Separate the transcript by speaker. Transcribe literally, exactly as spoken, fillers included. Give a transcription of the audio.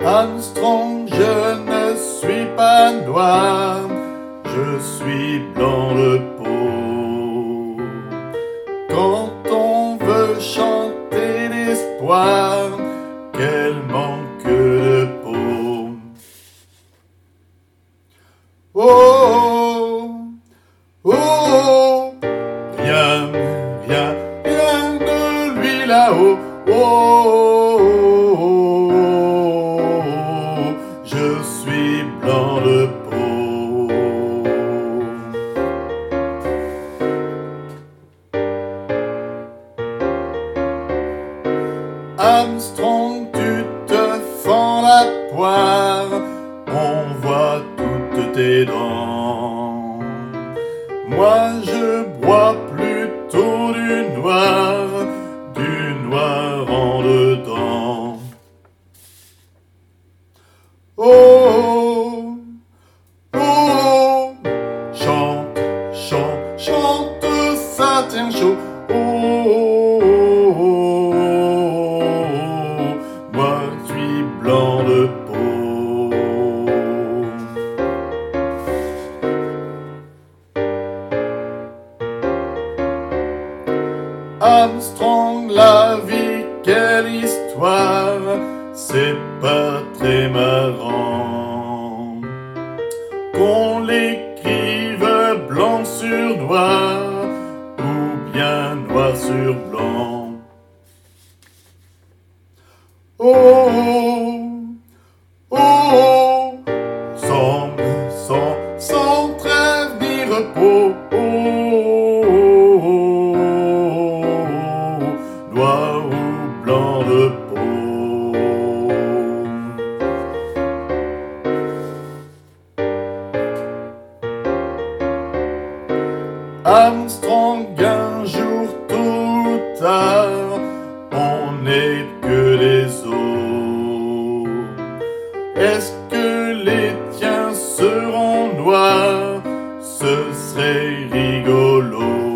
Speaker 1: Armstrong, je ne suis pas noir, je suis blanc de peau. Quand on veut chanter l'espoir, quel manque de peau. Oh, oh, oh, rien, rien, rien de lui là-haut. Oh, oh, oh, oh, je suis blanc de peau. Armstrong, tu te fends la poire, on voit toutes tes dents. Moi je bois plutôt du noir, du noir en dedans. Oh, oh, oh, chante, chante, chante, ça tient chaud. Oh, oh, oh, oh, moi je suis blanc de peau. Armstrong, la vie, quelle histoire, c'est pas très marrant qu'on l'écrive blanc sur noir ou bien noir sur blanc. Oh, oh, oh, sans, sans, sans trêve ni repos. Oh, oh, oh, noir ou blanc de peau. Armstrong, un jour tôt ou tard, on n'est que des os. Est-ce que les tiens seront noirs? Ce serait rigolo.